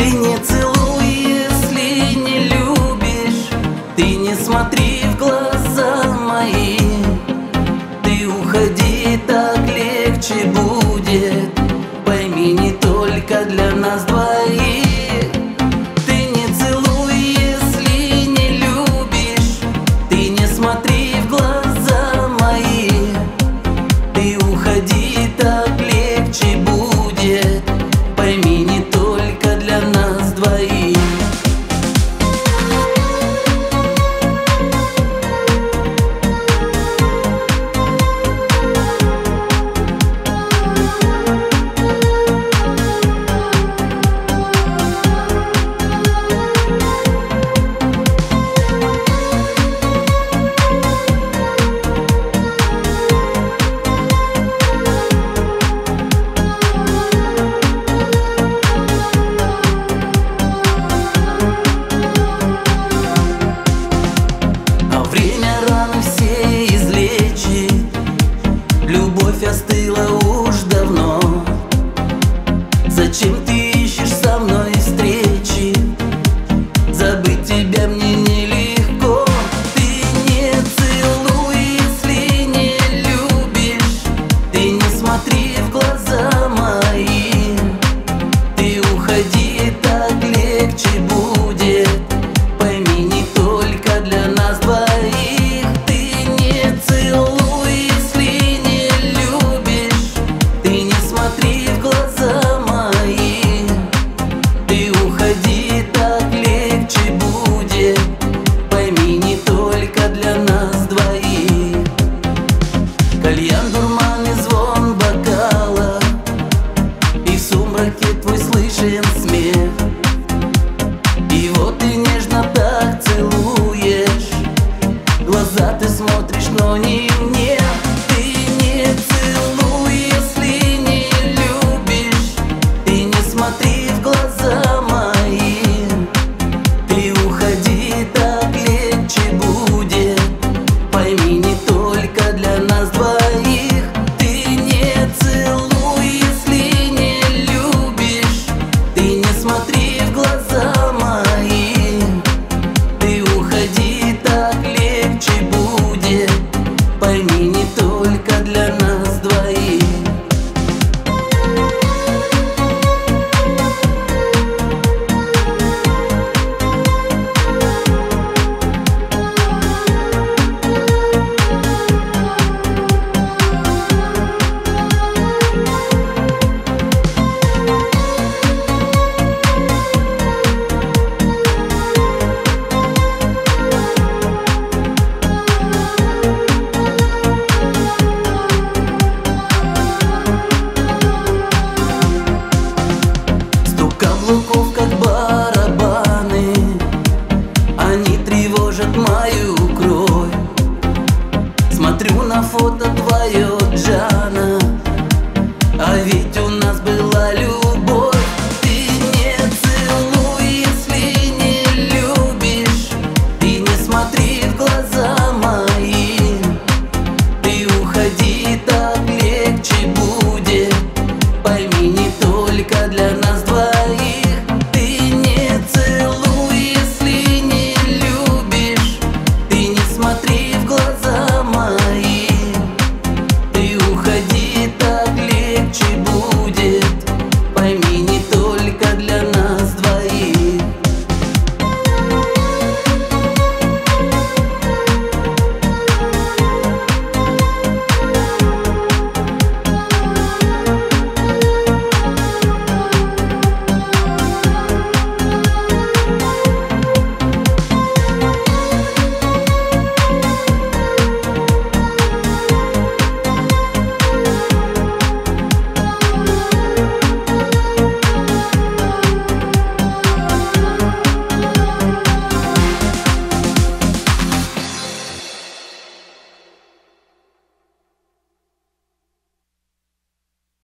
Ты не целуй, если не любишь. Ты не смотри в глаза мои. Ты уходи, так легче будет. Пойми, не только для нас двоих. Ты не целуй, если не любишь. Ты не смотри в глаза мои. Ты уходи, так легче будет. Пойми, не только для нас двоих. Любовь остыла уж давно. Зачем ты ищешь со мной встречи? Забыть тебя мне нелегко. Ты не целуй, если не любишь. Ты не смотри в глаза мои. Ты уходи, так легче будет. Пойми, не только для нас двоих. Ты не целуй, смотри в глаза мои. Ты уходи, так легче будет. Пойми, не только для нас двоих. Кальян, дурман и звон бокала, и в сумраке твой слышен смех. И вот ты нежно так целуешь. Глаза ты смотришь, но не мне. Ты не целуй, если не любишь. Ты не смотри в глаза мои. Ты уходи, так легче будет. Пойми, не только для нас двоих. Ты не целуй, если не любишь. Ты не смотри в глаза мои. Ты уходи, так легче будет. Пойми, не только для нас двоих. Каблуков, как барабаны, они тревожат мою кровь. Смотрю на фото твое, Джана, а ведь у нас